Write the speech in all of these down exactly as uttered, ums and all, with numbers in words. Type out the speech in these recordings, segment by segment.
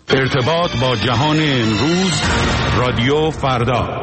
ارتباط با جهان امروز، رادیو فردا.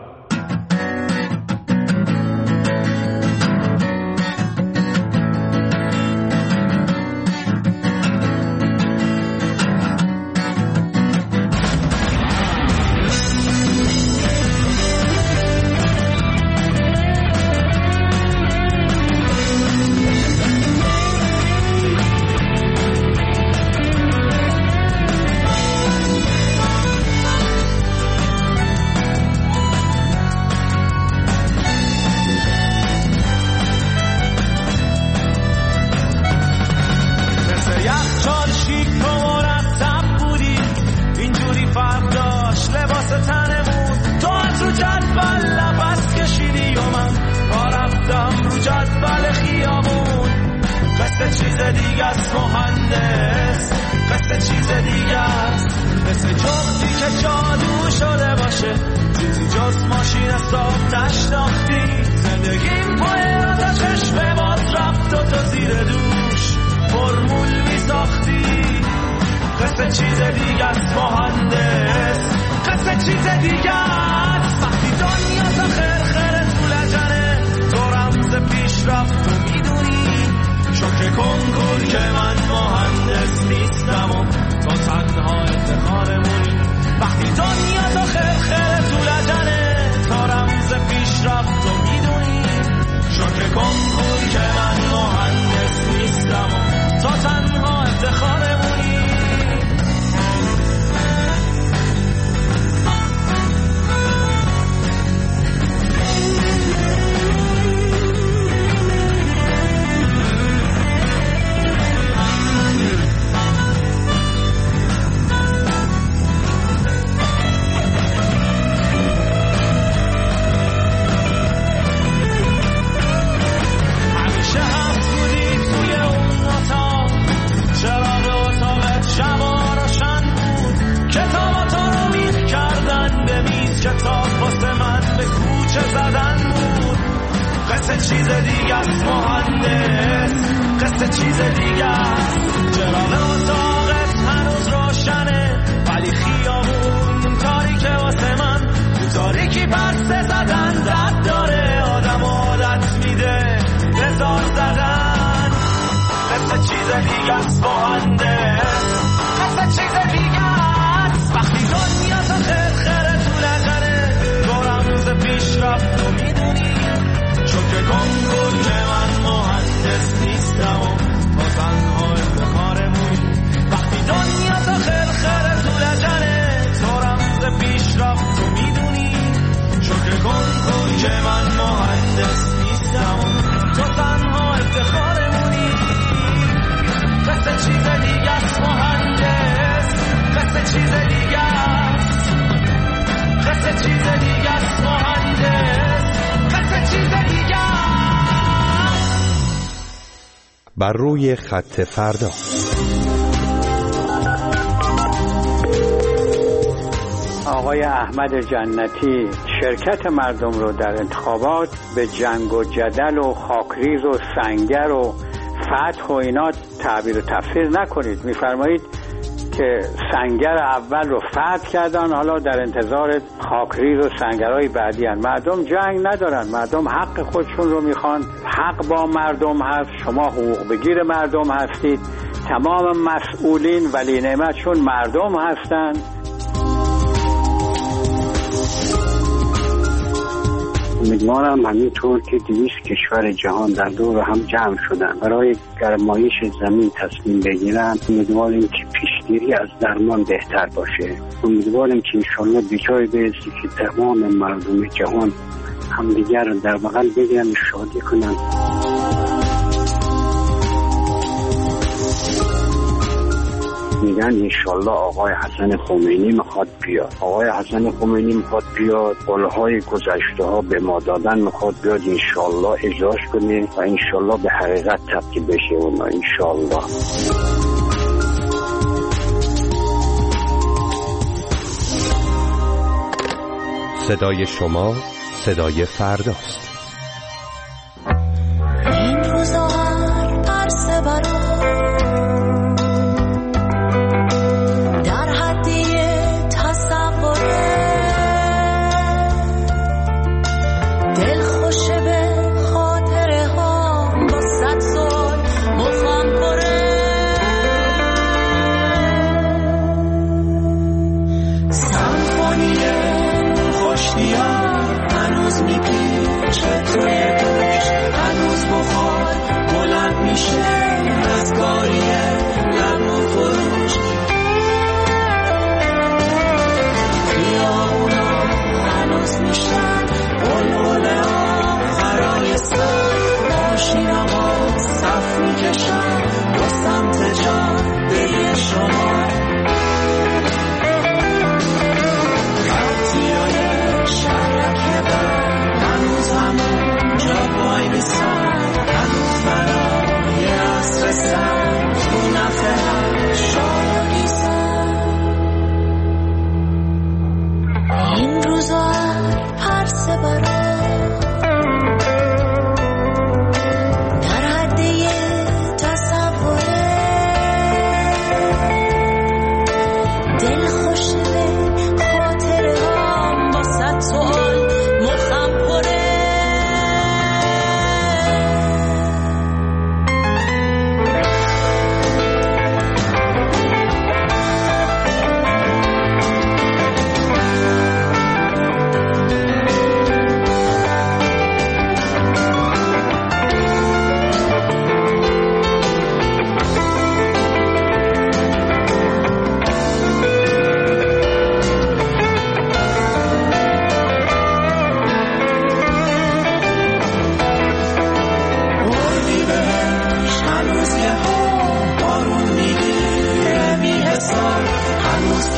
بر روی خط فردا. آقای احمد جنتی شرکت مردم رو در انتخابات به جنگ و جدل و خاکریز و سنگر و فتح و اینا تعبیر و تفسیر نکنید. میفرمایید که سنگر اول رو فتح کردن، حالا در انتظار خاکریز و سنگرهای بعدی هن. مردم جنگ ندارن، مردم حق خودشون رو میخوان، حق با مردم هست، شما حقوق بگیر مردم هستید، تمام مسئولین ولی نعمتشون مردم هستن. امیدوارم همینطور که دویست کشور جهان در دور هم جمع شدن برای گرمایش زمین تصمیم بگیرن، امیدواریم که پیشگیری از درمان بهتر باشه. امیدواریم که انشالله به جای برسی که تمام مردم جهان همدیگر رو در بغل بگیرن، شادی کنن. میگن انشالله آقای حسن خمینی میخواد بیاد. آقای حسن خمینی میخواد بیاد، قولهای گذشته ها به ما دادن میخواد بیاد، انشالله اجراش کنه و انشالله به حقیقت تبدیل بشه اونا انشالله. صدای شما صدای فرداست. این روزا هر عرصه برام در هر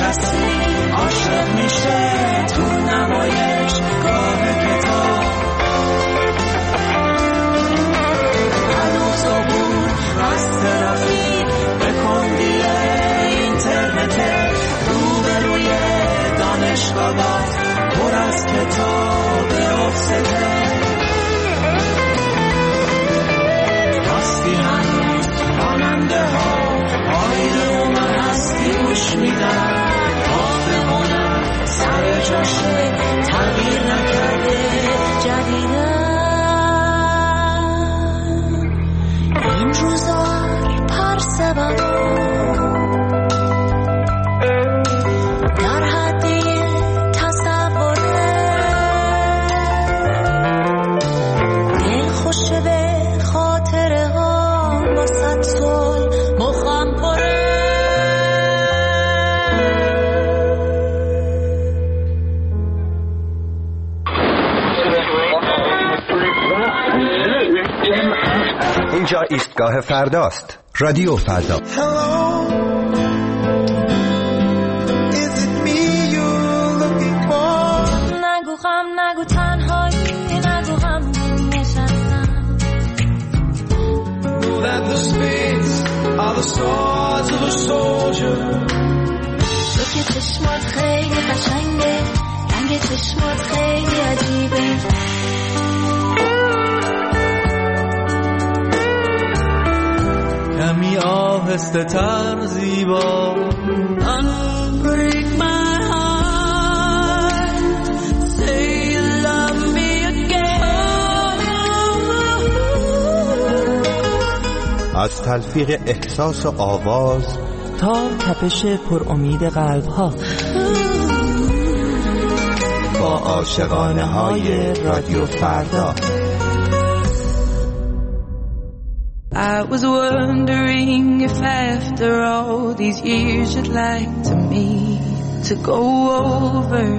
کسی عاشق میشه تو نمایش گاه کتاب. هنوز عبور از ترافیک به کندی اینترنت، روبروی دانشگاهات پر از کتاب افسته. راستی هنوز راننده ها آیدون هستی گوش میدن، آفمونم سر جاشه تغییر نکرده جدیدن. این روزار پرسه برام در حدی تصوره، دل خوش به خاطره ها با صد سال مخم پره. اینجا ایستگاه فرداست. رادیو فردا. نگو غم نگو تنهایی، نگو غم نشستم. تو که چشمات خیلی قشنگه، رنگ چشمات خیلی عجیبه. کمی آهسته تر زیبا. Unbreak my heart, say you love me again. از تلفیق احساس و آواز تا تپش پر امید قلب ها، با عاشقانه های رادیو فردا. I was wondering if after all these years you'd like to meet, to go over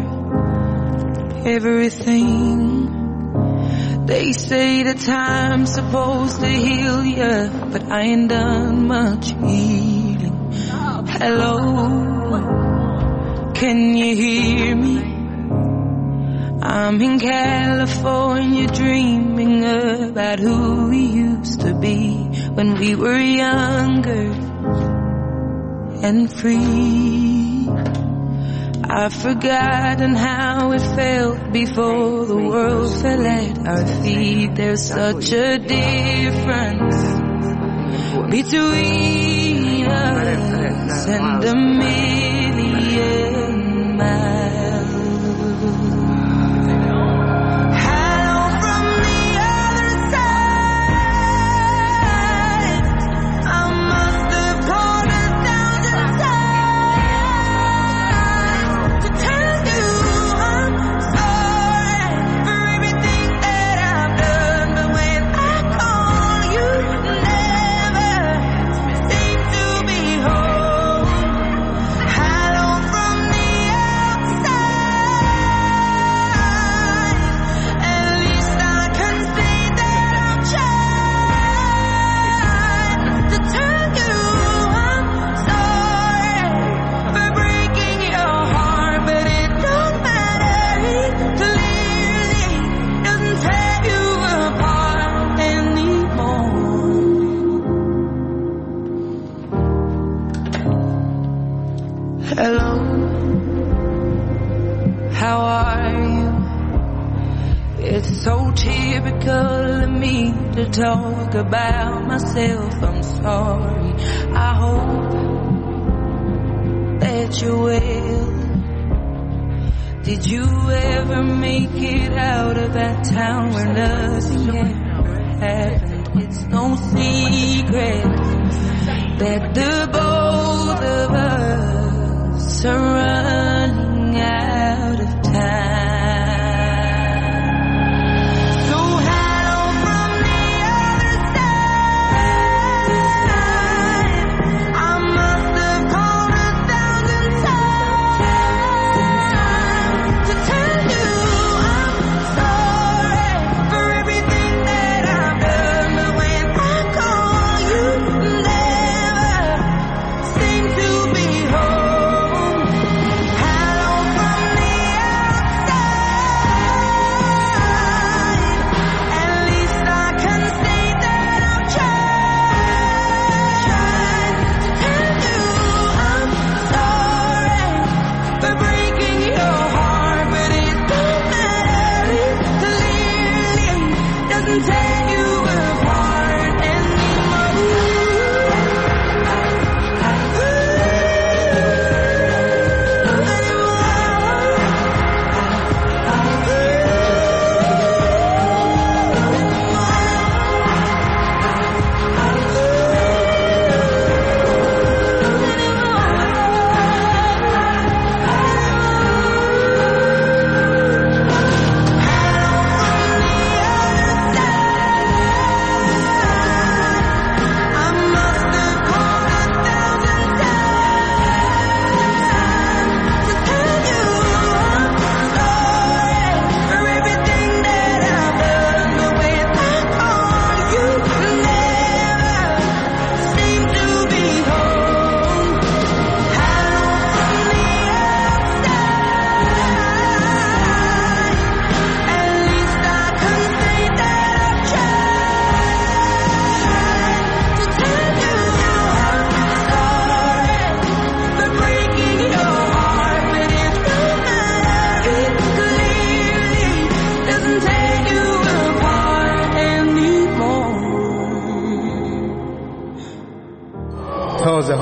everything. They say that time's supposed to heal ya, but I ain't done much healing. Hello, can you hear me? I'm in California dreaming about who we used to be when we were younger and free. I've forgotten how it felt before the world fell at our feet. There's such a difference between us and a million miles. Hello, how are you? It's so typical of me to talk about myself. I'm sorry. I hope that you're well. Did you ever make it out of that town where nothing ever happened? It's no secret that the both of us are running out of time. So hello from the other side. I must have called a thousand times to tell you I'm sorry for everything that I've done. But when I call you, never seem to be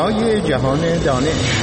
های جهان دانش.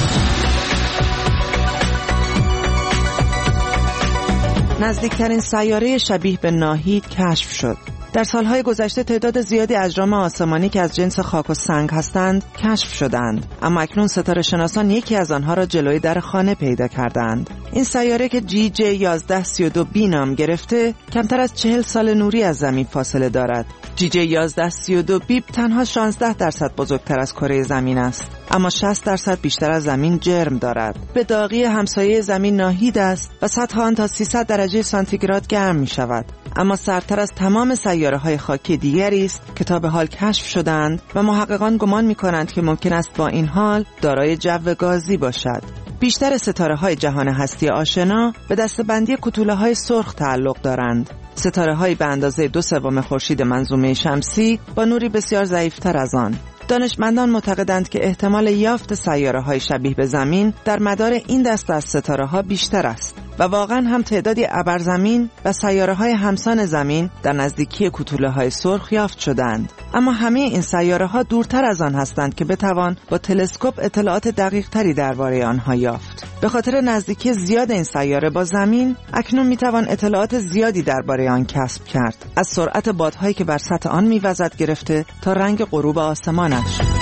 نزدیکترین سیاره شبیه به ناهید کشف شد. در سالهای گذشته تعداد زیادی اجرام آسمانی که از جنس خاک و سنگ هستند کشف شدند، اما اکنون ستاره شناسان یکی از آنها را جلوی در خانه پیدا کردند. این سیاره که جی جی یازده سی و دو بی نام گرفته کمتر از چهل سال نوری از زمین فاصله دارد. جی جی یازده سی و دو بی تنها شانزده درصد بزرگتر از کره زمین است، اما شصت درصد بیشتر از زمین جرم دارد. به داغی همسایه زمین ناهید است و سطح آن تا سیصد درجه سانتیگراد گرم می شود، اما سردتر از تمام سیاره‌های خاکی دیگری است که تا به حال کشف شدند و محققان گمان می‌کنند که ممکن است با این حال دارای جو گازی باشد. بیشتر ستاره‌های جهان هستی آشنا به دسته‌بندی کوتوله‌های سرخ تعلق دارند. ستاره‌هایی به اندازه دو سوم خورشید منظومه شمسی با نوری بسیار ضعیف‌تر از آن. دانشمندان معتقدند که احتمال یافت سیاره‌های شبیه به زمین در مدار این دسته از ستاره‌ها بیشتر است و واقعا هم تعدادی ابرزمین و سیاره‌های همسان زمین در نزدیکی کوتوله‌های سرخ یافت شدند، اما همه این سیاره‌ها دورتر از آن هستند که بتوان با تلسکوپ اطلاعات دقیق‌تری درباره آنها یافت. به خاطر نزدیکی زیاد این سیاره با زمین اکنون میتوان اطلاعات زیادی درباره آن کسب کرد، از سرعت بادهایی که بر سطح آن میوزد گرفته تا رنگ غروب آسمانش.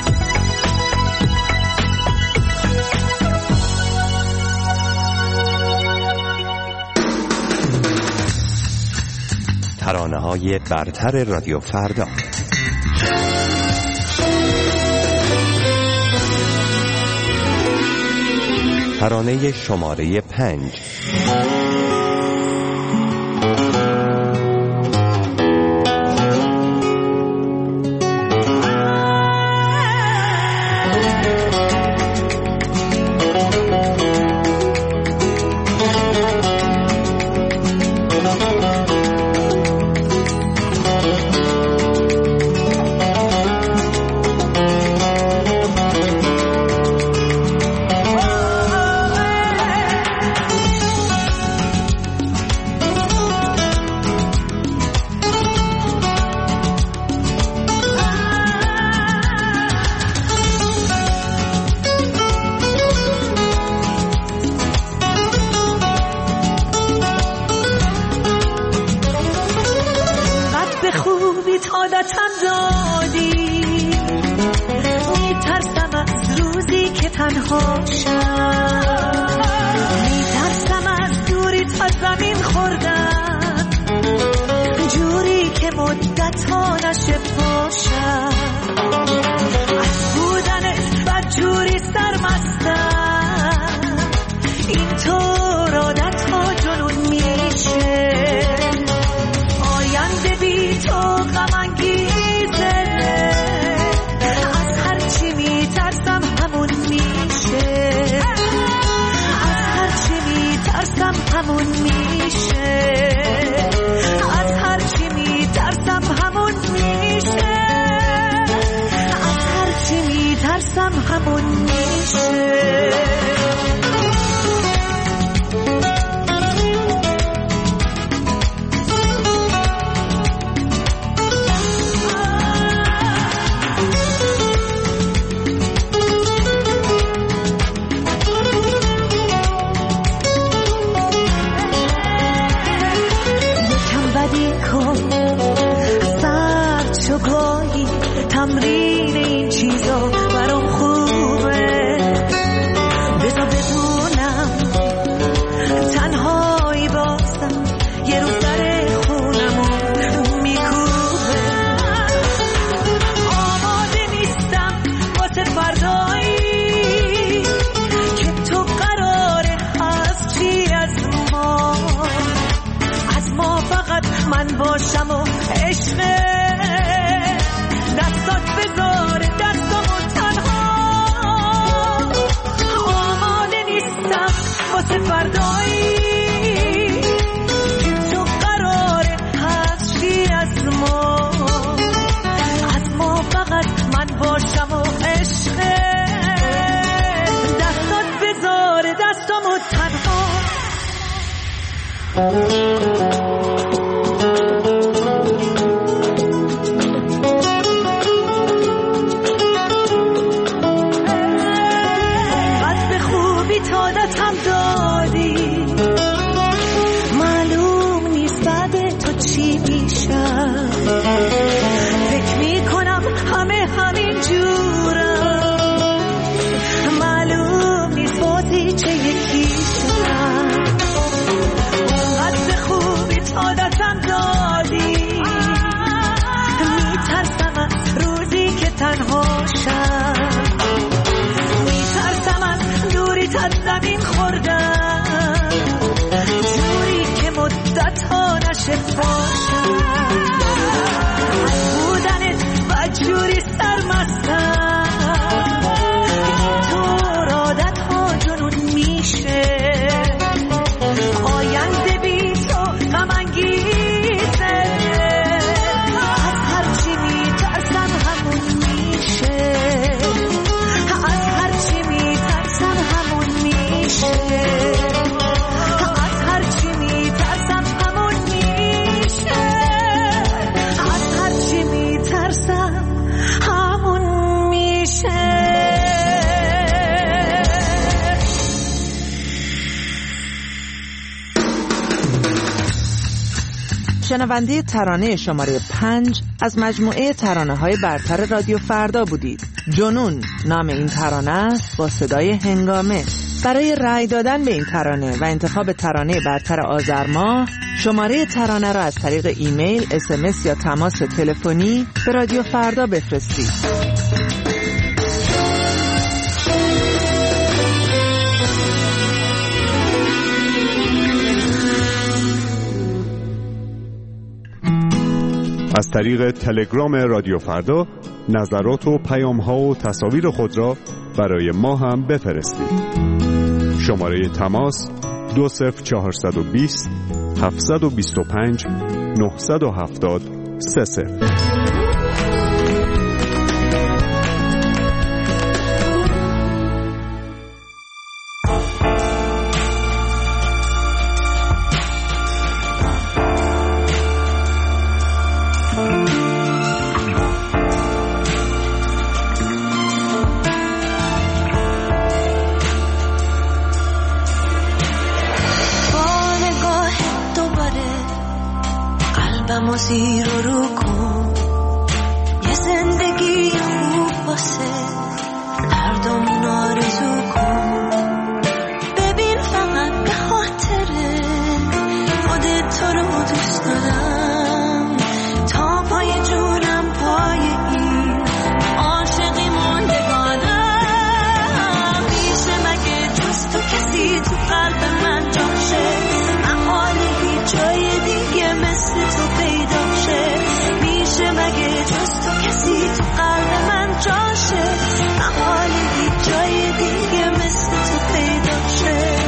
ترانه‌های برتر رادیو فردا. ترانه شماره پنج. بی تادتم دادی، معلوم نیست بعد تو چی میشم. فکر میکنم همه همین جورم، معلوم نیست بازی چه یکی شدم. اونقدر خوبی تادتم دادی، میترسم از روزی که تنها شم، میترسم از دوری تا زمین خوردم، جوری که مدت ها نشفاشم. از بودنت و جوری سرمستم، تو عادت ها جنون میشه. آینده بی تو غم انگیزه، از هرچی میترسم همون میشه، از هرچی میترسم همون میشه، از هرچی میترسم همون میشه، از هرچی میترسم همون میشه. شنونده ترانه شماره پنج از مجموعه ترانه های برتر رادیو فردا بودید. جنون نام این ترانه است با صدای هنگامه. برای رأی دادن به این ترانه و انتخاب ترانه برتر آذر ماه، شماره ترانه را از طریق ایمیل، اس ام اس یا تماس تلفنی به رادیو فردا بفرستید. از طریق تلگرام رادیو فردا نظرات و پیام‌ها و تصاویر خود را برای ما هم بفرستید. شماره تماس دو صفر چهارصد و بیست هفتصد و بیست و پنج نهصد و هفتاد سه صفر. قلبمو زیر و رو کن، یه زندگی خوب واسه هردومون آرزو کن. ببین فقط به خاطره خودت تو رو دوست دارم، تا پای جونم پای این عاشقی موندگانم. میشه مگه جز تو کسی تو قلب من جاشه، محاله هیچ جای دیگه مثل تو پیدا شه. میشه مگه جز تو کسی تو قلب من جاشه، محاله هیچ جای دیگه مثل تو پیدا شه.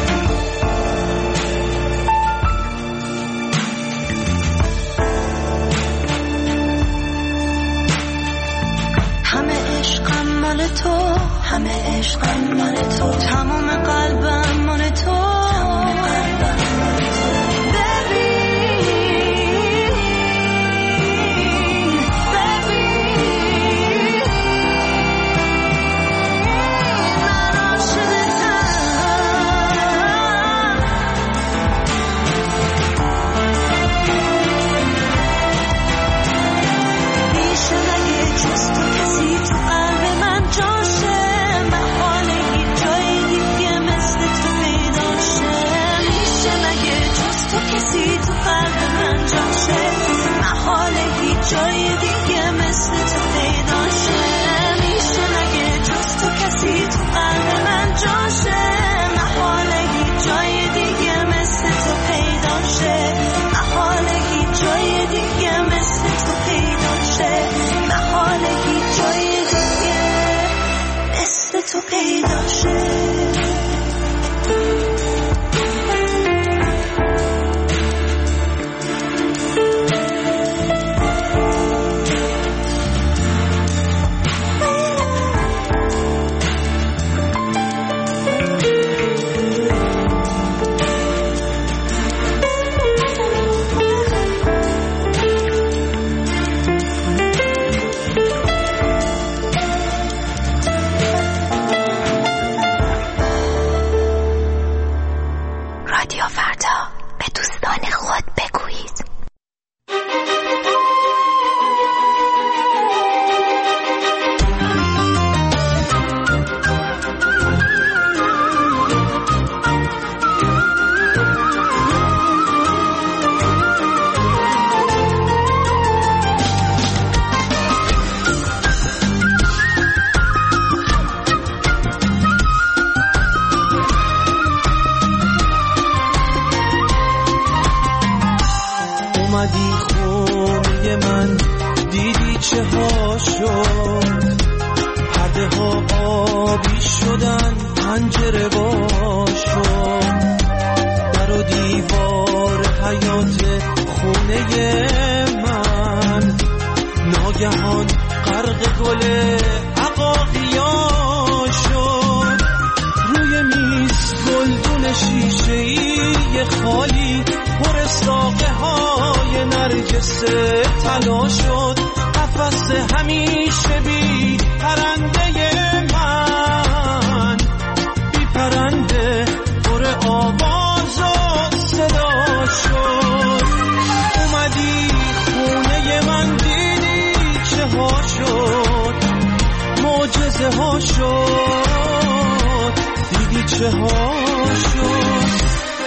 همه عشقم مال تو، همه عشقم مال تو، تمام قلبم مال تو. جز تو کسی تو قلب من جاشه، محاله هیچ شدن پنجره وا شد، در و دیوار حیات خونه من ناگهان غرق گل عقاقیا شد. روی میز گلدون شیشه‌ای خالی پر ساقه های نرگس طلا شد. قفس همیشه بی پرنده من، بی پرنده پر آواز و صدا شد. اومدی خونه من دیدی چه ها شد، معجزه ها شد، دیدی چه ها شد.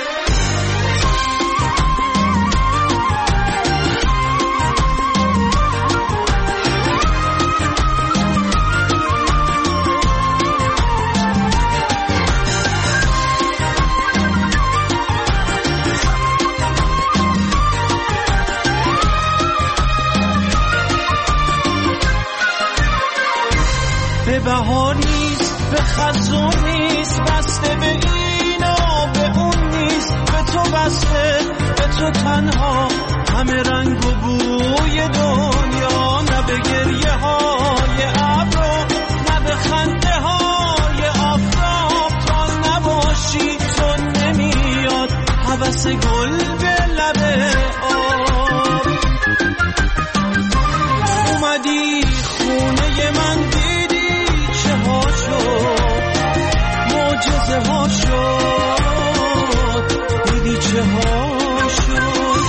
به بهار نیست، به خزون نیست، بسته به این و به اون نیست، به تو بسته، به تو تنها، همه رنگ و بوی دنیا. نه به گریه های ابر، نه به خنده های آفتاب، تا نباشی تو نمیاد هوس گل به لب آب. اومدی خونه من معجزه ها شد، دیدی چه ها شد.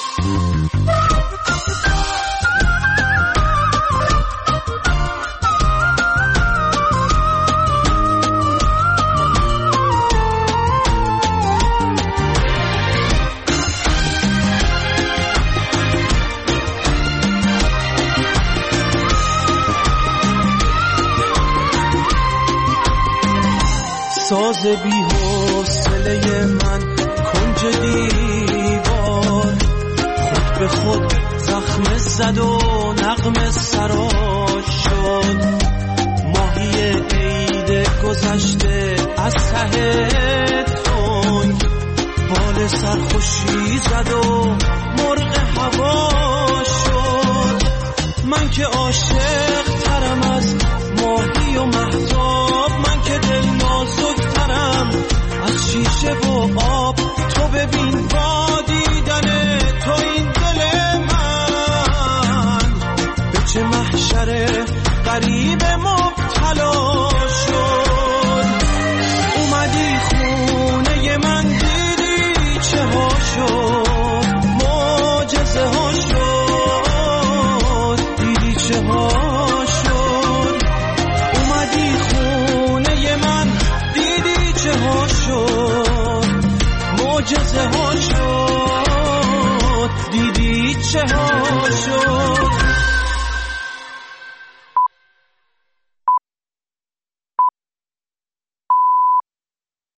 ساز بی حوصله من کنج دیوار، خود به خود زخم زد و نغمه سراش شد. ماهی عید گذشته از ته تنگ بال سرخوشی زد و مرغ هوا شد. من که عاشق ترم از ماهی و مهتاب، من که دل نازک ترم از شیشه و آب. تو ببین با دیدن تو این دل من به چه محشر غریب مبتلا شد. اومدی خونه من دیدی چه ها شد، معجزه ها شد، دیدی چه ها شد. اومدی خونه من دیدی چه ها شد، معجزه ها شد، دیدی چه ها شد.